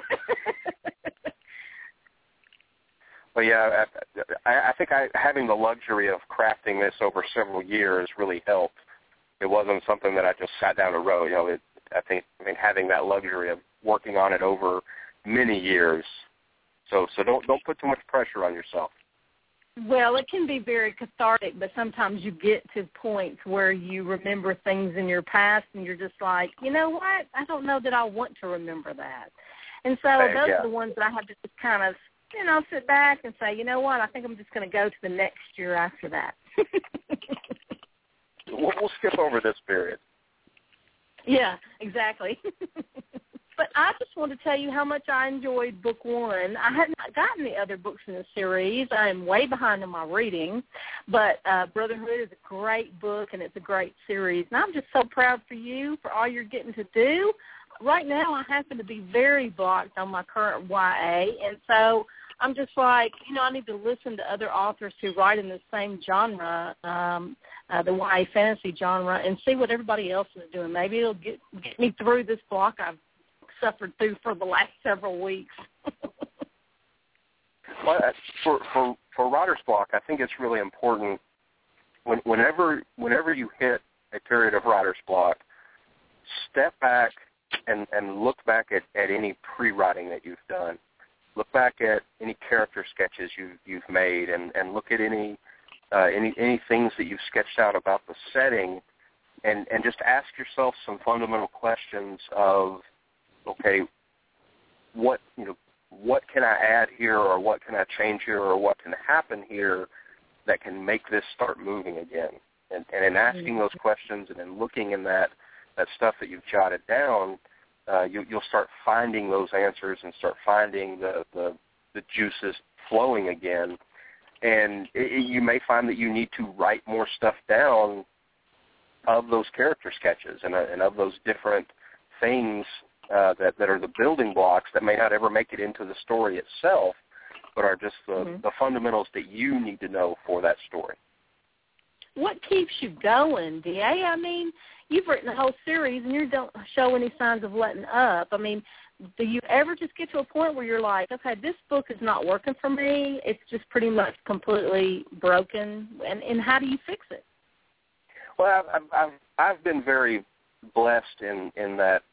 Well, yeah, I, I think I, having the luxury of crafting this over several years really helped. It wasn't something that I just sat down and wrote. You know, it, I think I mean having that luxury of working on it over many years. So, so don't don't put too much pressure on yourself. Well, it can be very cathartic, but sometimes you get to points where you remember things in your past, and you're just like, you know what? I don't know that I want to remember that. And so Same, those yeah. are the ones that I have to just kind of, you know, sit back and say, you know what? I think I'm just going to go to the next year after that. we'll, we'll skip over this period. Yeah, exactly. But I just want to tell you how much I enjoyed book one. I had not gotten the other books in the series. I am way behind in my reading. But uh, Brotherhood is a great book, and it's a great series. And I'm just so proud for you for all you're getting to do. Right now I happen to be very blocked on my current Y A, and so I'm just like, you know, I need to listen to other authors who write in the same genre, um, uh, the Y A fantasy genre, and see what everybody else is doing. Maybe it'll get, get me through this block I've suffered through for the last several weeks. Well, for, for, for writer's block, I think it's really important when, whenever whenever you hit a period of writer's block, step back and, and look back at, at any pre-writing that you've done. Look back at any character sketches you, you've made, and, and look at any uh, any any things that you've sketched out about the setting, and, and just ask yourself some fundamental questions of, okay, what you know, what can I add here, or what can I change here, or what can happen here that can make this start moving again? And, and in asking those questions and in looking in that, that stuff that you've jotted down, uh, you, you'll start finding those answers and start finding the, the, the juices flowing again. And it, you may find that you need to write more stuff down of those character sketches and, uh, and of those different things uh, that, that are the building blocks that may not ever make it into the story itself, but are just the, mm-hmm. the fundamentals that you need to know for that story. What keeps you going, D A? I mean, you've written a whole series and you don't show any signs of letting up. I mean, do you ever just get to a point where you're like, okay, this book is not working for me, it's just pretty much completely broken, and, and how do you fix it? Well, I've, I've, I've been very blessed in, in that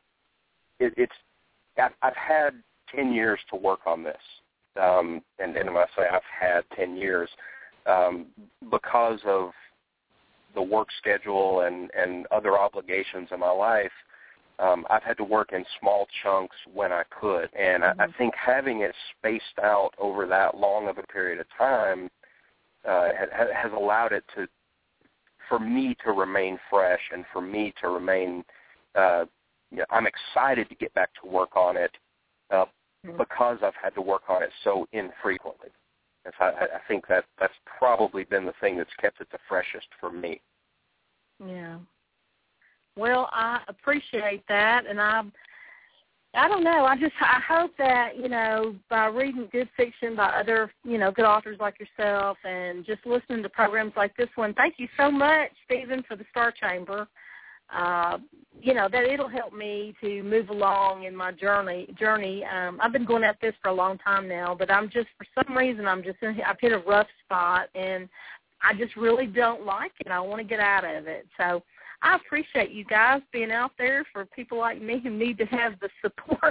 it, it's I've, I've had ten years to work on this. Um, and, and when I say I've had ten years, um, because of the work schedule and, and other obligations in my life, um, I've had to work in small chunks when I could. And mm-hmm. I, I think having it spaced out over that long of a period of time uh, has, has allowed it to, for me to remain fresh and for me to remain, uh, you know, I'm excited to get back to work on it uh, mm-hmm. because I've had to work on it so infrequently. And so I, I think that that's probably been the thing that's kept it the freshest for me. Yeah. Well, I appreciate that, and I, I don't know. I just I hope that, you know, by reading good fiction by other, you know, good authors like yourself, and just listening to programs like this one. Thank you so much, Stephen, for the Star Chamber. Uh, you know, that it'll help me to move along in my journey. Journey. Um, I've been going at this for a long time now, but I'm just, for some reason, I'm just in, I've hit a rough spot, and I just really don't like it. I want to get out of it. So I appreciate you guys being out there for people like me who need to have the support.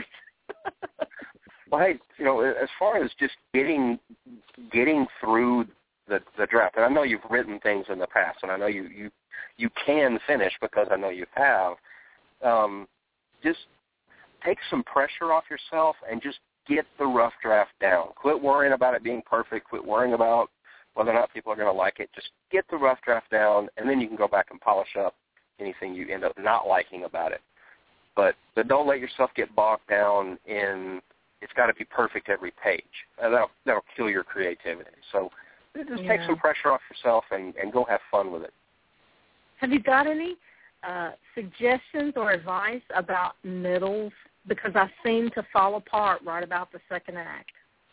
Well, hey, you know, as far as just getting getting through the the draft, and I know you've written things in the past, and I know you you, you can finish because I know you have. Um, just take some pressure off yourself and just get the rough draft down. Quit worrying about it being perfect. Quit worrying about whether or not people are going to like it. Just get the rough draft down, and then you can go back and polish up anything you end up not liking about it. But but don't let yourself get bogged down in it's got to be perfect every page. Uh, that'll, that'll kill your creativity. So just yeah. take some pressure off yourself and, and go have fun with it. Have you got any uh, suggestions or advice about middles? Because I seem to fall apart right about the second act.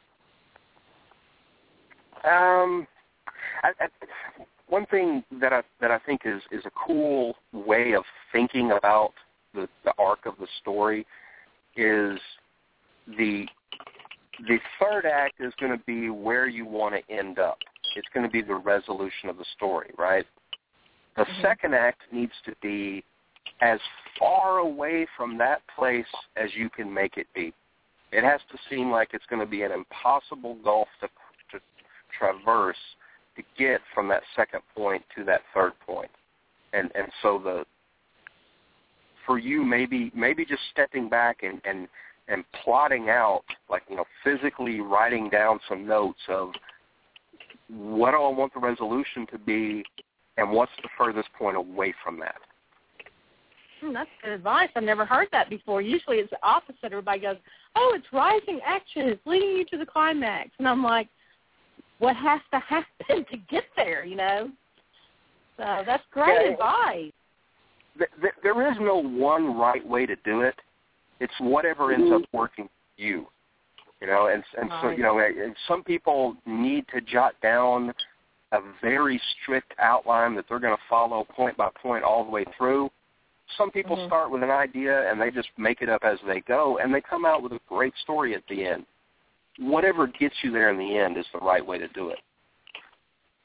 Um, I, I, one thing that I that I think is, is a cool way of thinking about the, the arc of the story is the the third act is going to be where you want to end up. It's going to be the resolution of the story, right? The mm-hmm. second act needs to be as far away from that place as you can make it be. It has to seem like it's going to be an impossible gulf to, to traverse to get from that second point to that third point. And and so the for you maybe maybe just stepping back and, and, and plotting out, like, you know, physically writing down some notes of what do I want the resolution to be and what's the furthest point away from that. Hmm, that's good advice. I've never heard that before. Usually it's the opposite. Everybody goes, oh, it's rising action. It's leading you to the climax. And I'm like, what has to happen to get there, you know? So that's great yeah, advice. Th- there is no one right way to do it. It's whatever ends up working for you, you know. And and so you know, and some people need to jot down a very strict outline that they're going to follow point by point all the way through. Some people mm-hmm. start with an idea and they just make it up as they go, and they come out with a great story at the end. Whatever gets you there in the end is the right way to do it.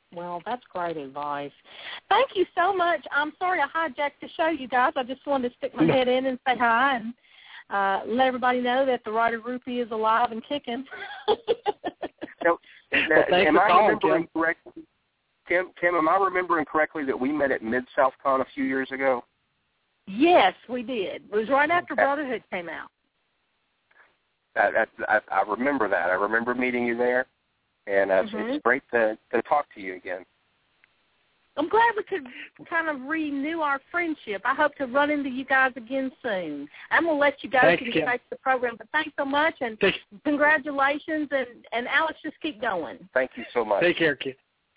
Well, that's great advice. Thank you so much. I'm sorry I hijacked the show, you guys. I just wanted to stick my head in and say hi and uh, let everybody know that the Writer Groupie is alive and kicking. So, well, thanks am for I calling, remembering Kim. correctly? Kim, Kim, am I remembering correctly that we met at Mid-South Con a few years ago? Yes, we did. It was right after Okay. Brotherhood came out. I, I, I remember that. I remember meeting you there, and uh, Mm-hmm. it's great to, to talk to you again. I'm glad we could kind of renew our friendship. I hope to run into you guys again soon. I'm going to let you guys Thanks, get Kim. back to the program, but thanks so much, and Thanks. congratulations, and, and Alex, just keep going. Thank you so much. Take care, Kim.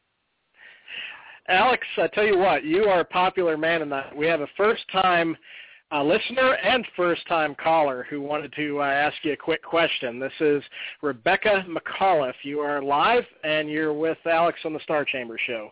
Alex, I tell you what, you are a popular man tonight. We have a first-time uh, listener and first-time caller who wanted to uh, ask you a quick question. This is Rebecca McAuliffe. You are live, and you're with Alex on the Star Chamber Show.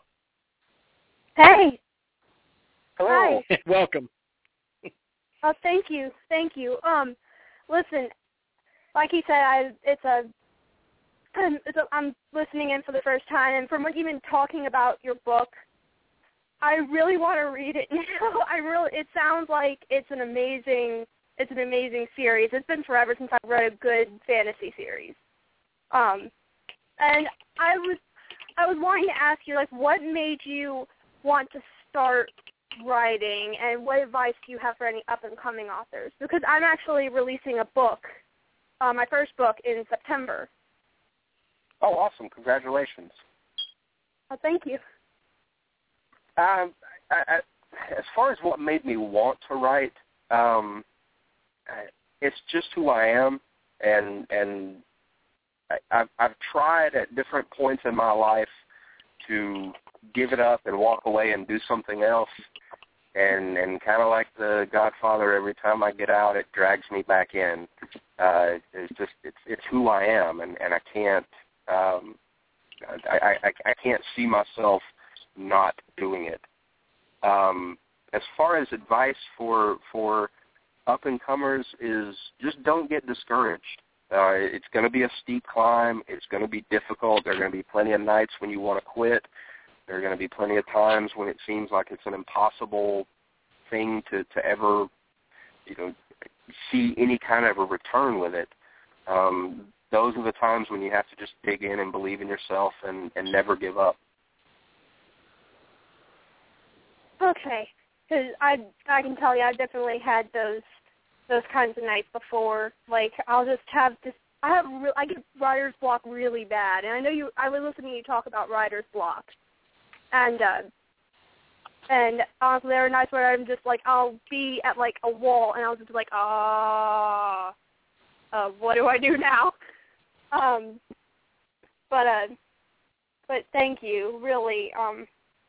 Hey. Hello. Hi. Welcome. Oh, thank you, thank you. Um, listen, like he said, I it's a, it's a I'm listening in for the first time, and from what you've been talking about your book, I really want to read it now. I really, it sounds like it's an amazing, it's an amazing series. It's been forever since I've read a good fantasy series. Um, and I was, I was wanting to ask you, like, what made you want to start writing, and what advice do you have for any up-and-coming authors? Because I'm actually releasing a book, uh, my first book, in September. Oh, awesome. Congratulations. Oh, thank you. Um, I, I, as far as what made me want to write, um, it's just who I am, and and I, I've, I've tried at different points in my life to give it up and walk away and do something else, and and kind of like the Godfather, every time I get out, it drags me back in. Uh, it's just it's it's who I am, and, and I can't um, I, I I can't see myself not doing it. Um, as far as advice for for up and comers is just don't get discouraged. Uh, it's going to be a steep climb. It's going to be difficult. There are going to be plenty of nights when you want to quit. There are going to be plenty of times when it seems like it's an impossible thing to, to ever, you know, see any kind of a return with it. Um, those are the times when you have to just dig in and believe in yourself and, and never give up. Okay, because I I can tell you I've definitely had those those kinds of nights before. Like I'll just have this. I have re- I get writer's block really bad, and I know you. I was listening to you talk about writer's block, and uh, and honestly, there are nights where I'm just like I'll be at like a wall, and I'll just be like, ah, uh, uh, what do I do now? Um, but uh, but thank you, really. Um.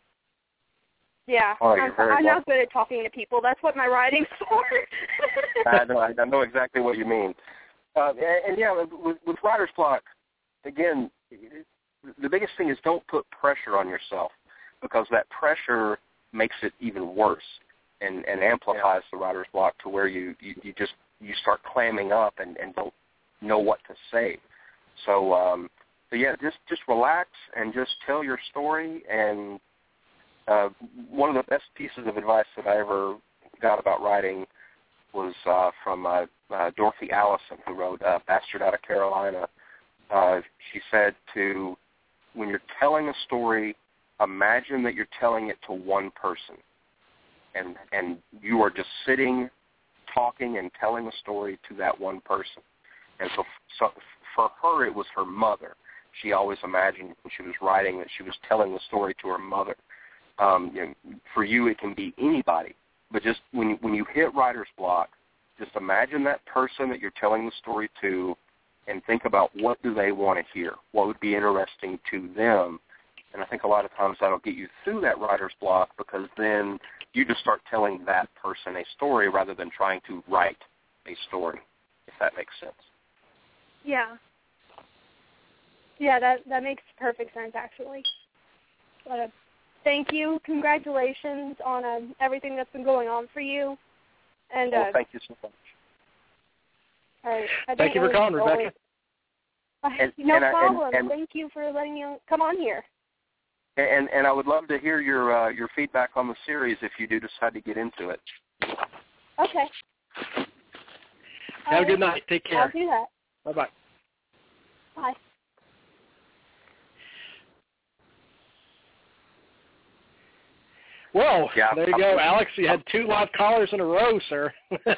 Yeah, Oh, I'm, very I'm welcome. not good at talking to people. That's what my writing's for. I know, I know exactly what you mean. Uh, and, and, yeah, with, with writer's block, again, the biggest thing is don't put pressure on yourself, because that pressure makes it even worse and, and amplifies yeah. the writer's block to where you, you, you just you start clamming up and, and don't know what to say. So, um, so yeah, just just relax and just tell your story. And Uh, one of the best pieces of advice that I ever got about writing was uh, from uh, uh, Dorothy Allison, who wrote uh, Bastard Out of Carolina. Uh, she said to, when you're telling a story, imagine that you're telling it to one person. And, and you are just sitting, talking, and telling a story to that one person. And so, so for her, it was her mother. She always imagined when she was writing that she was telling the story to her mother. Um, you know, for you, it can be anybody. But just when you, when you hit writer's block, just imagine that person that you're telling the story to and think about what do they want to hear, what would be interesting to them. And I think a lot of times that'll get you through that writer's block, because then you just start telling that person a story rather than trying to write a story, if that makes sense. Yeah. Yeah, that that makes perfect sense, actually. But, uh, thank you. Congratulations on uh, everything that's been going on for you. And uh, well, thank you so much. I, I thank you for calling, Rebecca. Uh, And, no and problem. I, and, and, thank you for letting me come on here. And and I would love to hear your uh, your feedback on the series if you do decide to get into it. Okay. Have a good night. Take care. I'll do that. Bye-bye. Bye. Well, yeah, there you go, Alex. You had two live callers in a row, sir.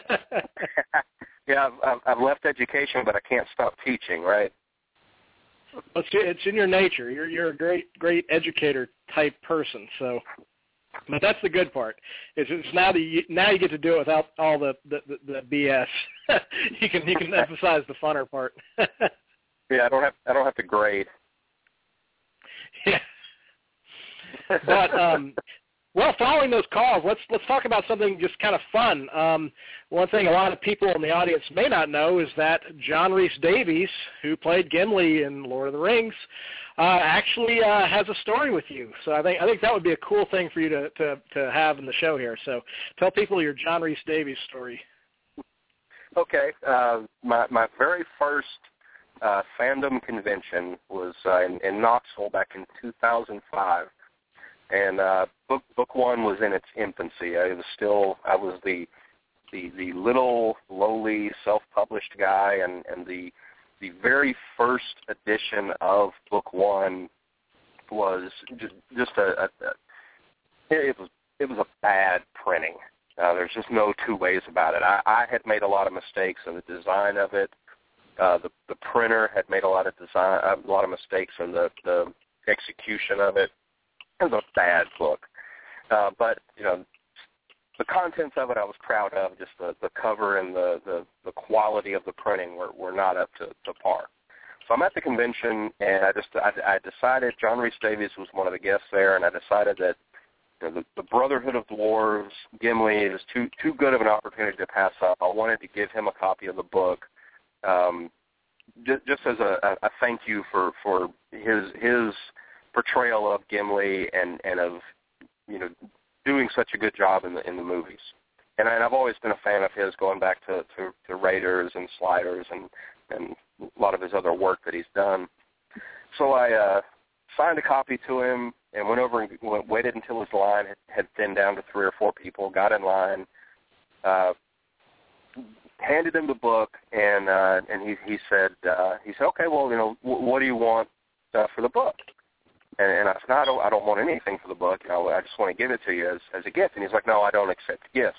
yeah, I've, I've left education, but I can't stop teaching, right? It's, it's in your nature. You're you're a great great educator type person. So, but that's the good part. It's, it's now that you, now you get to do it without all the the, the, the B S. you can you can emphasize the funner part. yeah, I don't have I don't have to grade. Yeah. But um, well, following those calls, let's let's talk about something just kind of fun. Um, one thing a lot of people in the audience may not know is that John Rhys Davies, who played Gimli in Lord of the Rings, uh, actually uh, has a story with you. So I think I think that would be a cool thing for you to, to, to have in the show here. So tell people your John Rhys Davies story. Okay, uh, my my very first uh, fandom convention was uh, in, in Knoxville back in two thousand five. And uh, book book one was in its infancy. I was still I was the the the little lowly self-published guy, and, and the the very first edition of book one was just, just a, a, a it was it was a bad printing. Uh, there's just no two ways about it. I, I had made a lot of mistakes in the design of it. Uh, the the printer had made a lot of design a lot of mistakes in the the execution of it. It was a bad book, uh, but you know the contents of it I was proud of. Just the, the cover and the, the, the quality of the printing were, were not up to, to par. So I'm at the convention, and I just I, I decided John Rhys Davies was one of the guests there, and I decided that you know, the, the Brotherhood of Dwarves, Gimli, is too too good of an opportunity to pass up. I wanted to give him a copy of the book, um, just, just as a, a thank you for, for his his. portrayal of Gimli and, and of, you know, doing such a good job in the in the movies. And, I, and I've always been a fan of his, going back to, to, to Raiders and Sliders and, and a lot of his other work that he's done. So I uh, signed a copy to him and went over and went, waited until his line had, had thinned down to three or four people, got in line, uh, handed him the book, and uh, and he he said uh, he said, okay, well, you know, w- what do you want uh, for the book? And, and I said, no, I don't, I don't want anything for the book. You know, I just want to give it to you as, as a gift. And he's like, no, I don't accept gifts.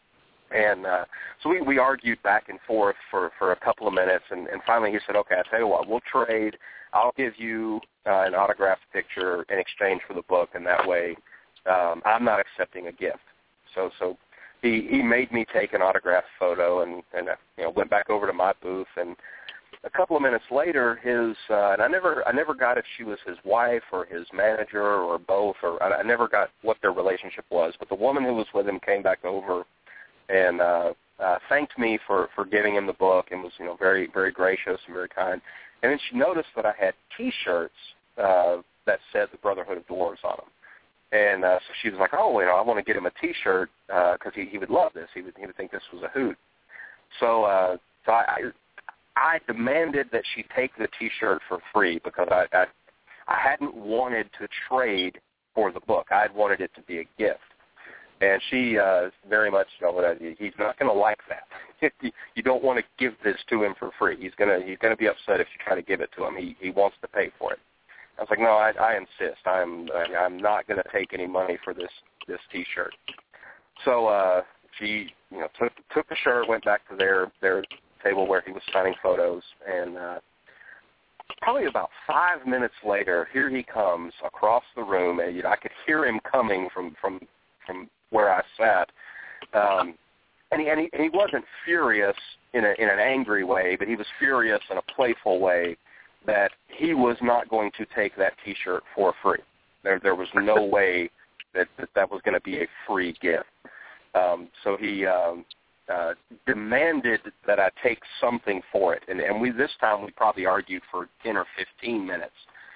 And uh, so we, we argued back and forth for, for a couple of minutes, and, and finally he said, okay, I'll tell you what, we'll trade. I'll give you uh, an autographed picture in exchange for the book, and that way um, I'm not accepting a gift. So so he, he made me take an autographed photo, and, and uh, you know, went back over to my booth, and a couple of minutes later, his uh, and I never, I never got if she was his wife or his manager or both, or I, I never got what their relationship was. But the woman who was with him came back over and uh, uh, thanked me for, for giving him the book, and was, you know, very, very gracious and very kind. And then she noticed that I had T-shirts uh, that said the Brotherhood of Dwarves on them. And uh, so she was like, oh, you know, I want to get him a T-shirt because uh, he, he would love this. He would, he would think this was a hoot. So, uh, so I. I I demanded that she take the T-shirt for free because I, I I hadn't wanted to trade for the book. I had wanted it to be a gift, and she uh, very much, you know, he's not going to like that. You don't want to give this to him for free. He's gonna he's gonna be upset if you try to give it to him. He he wants to pay for it. I was like, no, I, I insist. I'm I'm not going to take any money for this this T-shirt. So uh, she you know took took the shirt, went back to their their. table where he was signing photos, and uh, probably about five minutes later, here he comes across the room, and you know, I could hear him coming from from, from where I sat, um, and, he, and, he, and he wasn't furious in, a, in an angry way, but he was furious in a playful way that he was not going to take that T-shirt for free. There, there was no way that that, that was going to be a free gift. Um, so he... Um, Uh, demanded that I take something for it. And, and we this time we probably argued for ten or fifteen minutes,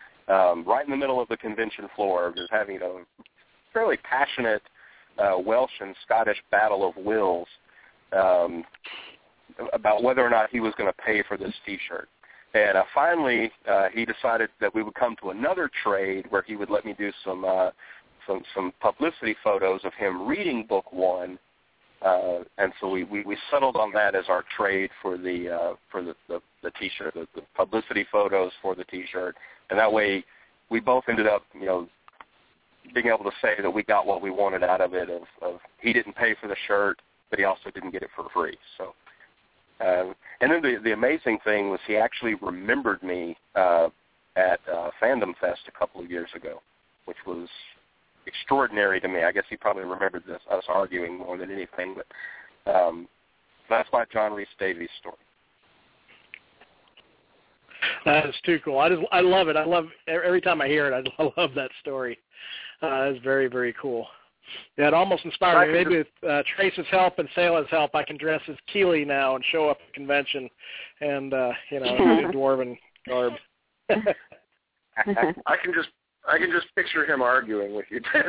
um, right in the middle of the convention floor, just having a fairly passionate uh, Welsh and Scottish battle of wills um, about whether or not he was going to pay for this T-shirt. And uh, finally, uh, he decided that we would come to another trade where he would let me do some uh, some some publicity photos of him reading book one. Uh, and so we, we, we settled on that as our trade for the uh, for the, the, the T-shirt, the, the publicity photos for the T-shirt, and that way we both ended up, you know, being able to say that we got what we wanted out of it. Of, of he didn't pay for the shirt, but he also didn't get it for free. So, uh, and then the the amazing thing was he actually remembered me uh, at uh, Fandom Fest a couple of years ago, which was extraordinary to me. I guess he probably remembered this, us arguing more than anything, but um, that's my John Rhys Davies story. That is too cool. I just I love it. I love every time I hear it. I, I love that story. Uh, it's very very cool. Yeah, it almost inspired me. Maybe with uh, Trace's help and Salah's help, I can dress as Keeley now and show up at the convention, and uh, you know, in dwarven garb. I can just. I can just picture him arguing with you too.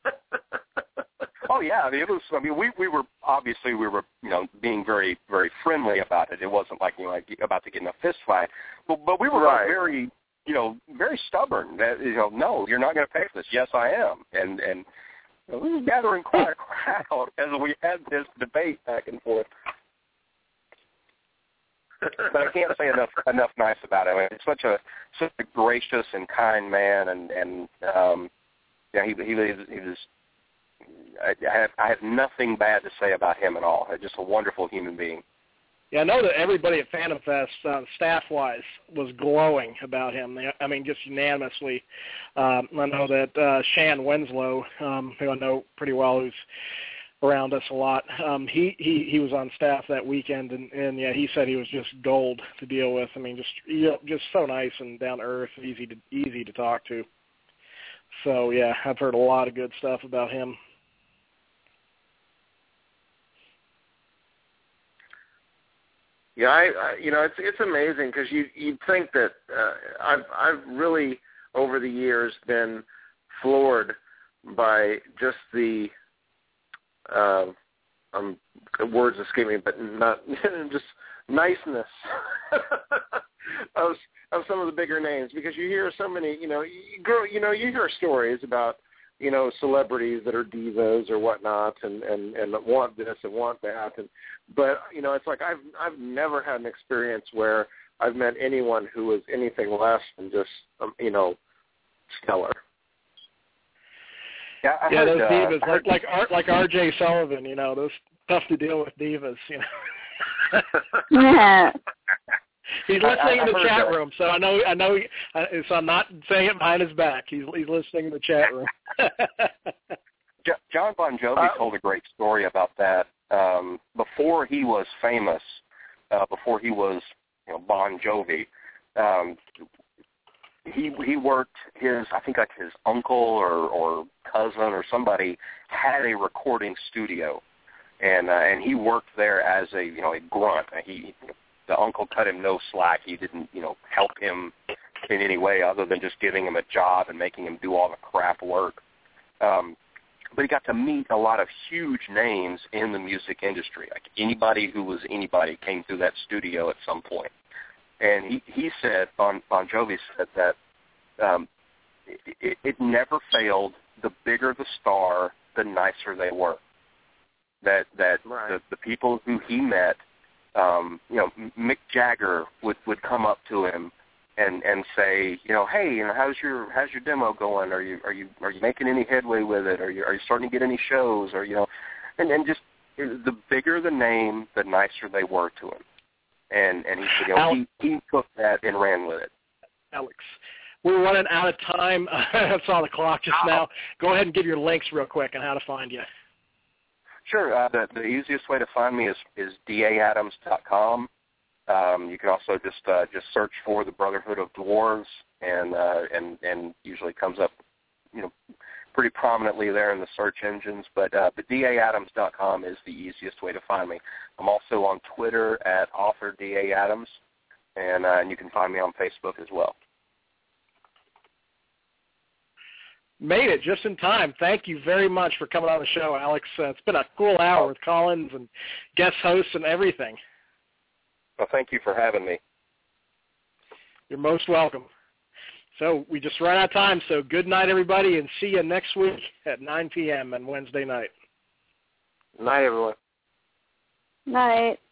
Oh yeah, I mean, it was. I mean, we we were obviously we were you know being very very friendly about it. It wasn't like you know like about to get in a fist fight, but but we were right. very you know very stubborn. That you know, no, you're not going to pay for this. Yes, I am. And and you know, we were gathering quite a crowd as we had this debate back and forth. But I can't say enough enough nice about him. I mean, he's such a such a gracious and kind man, and and um, yeah, he he was he was. I, I have I have nothing bad to say about him at all. Just a wonderful human being. Yeah, I know that everybody at Fandom Fest, uh, staff-wise, was glowing about him. I mean, just unanimously. Um, I know that uh, Shan Winslow, um, who I know pretty well, who's around us a lot. Um, he, he, he was on staff that weekend, and, and yeah, he said he was just gold to deal with. I mean, just you know, just so nice and down to earth, easy to easy to talk to. So yeah, I've heard a lot of good stuff about him. Yeah, I, I you know it's it's amazing because you you'd think that uh, I've I've really over the years been floored by just the Uh, um, words escape me, but not just niceness of of some of the bigger names, because you hear so many, you know, you grow, you know, you hear stories about, you know, celebrities that are divas or whatnot, and and and want this and want that, and but you know, it's like I've I've never had an experience where I've met anyone who was anything less than just um, you know, stellar. Yeah, I yeah, heard, those uh, divas, heard, like like like R J Sullivan, you know, those tough to deal with divas, you know. Yeah. He's listening I, I in the heard chat that. room, so I know I know. He, uh, so I'm not saying it behind his back. He's he's listening in the chat room. John Bon Jovi uh, told a great story about that. Um, before he was famous, uh, before he was you know Bon Jovi, um, he he worked his I think like his uncle or, or cousin or somebody had a recording studio, and uh, and he worked there as a you know a grunt. He the uncle cut him no slack. He didn't you know help him in any way other than just giving him a job and making him do all the crap work. Um, but he got to meet a lot of huge names in the music industry. Like anybody who was anybody came through that studio at some point. And he, he said, Bon, bon Jovi said that um, it, it never failed. The bigger the star, the nicer they were. That that right. the, the people who he met, um, you know, Mick Jagger would, would come up to him and and say, you know, hey, you know, how's your how's your demo going? Are you are you are you making any headway with it? Are you are you starting to get any shows? Or you know, and and just the bigger the name, the nicer they were to him. And and he said, you know, Alex, he, he took that and ran with it. Alex, we're running out of time. I saw the clock just now. Go ahead and give your links real quick on how to find you. Sure. Uh, the, the easiest way to find me is, is d a adams dot com. Um, you can also just uh, just search for the Brotherhood of Dwarves, and uh, and and usually comes up, you know, pretty prominently there in the search engines. But uh, but d a adams dot com is the easiest way to find me. I'm also on Twitter at author D A Adams, and uh, and you can find me on Facebook as well. Made it just in time. Thank you very much for coming on the show, Alex. Uh, it's been a cool hour with Collins and guest hosts and everything. Well, thank you for having me. You're most welcome. So we just ran out of time, so good night, everybody, and see you next week at nine p.m. on Wednesday night. Night, everyone. Night.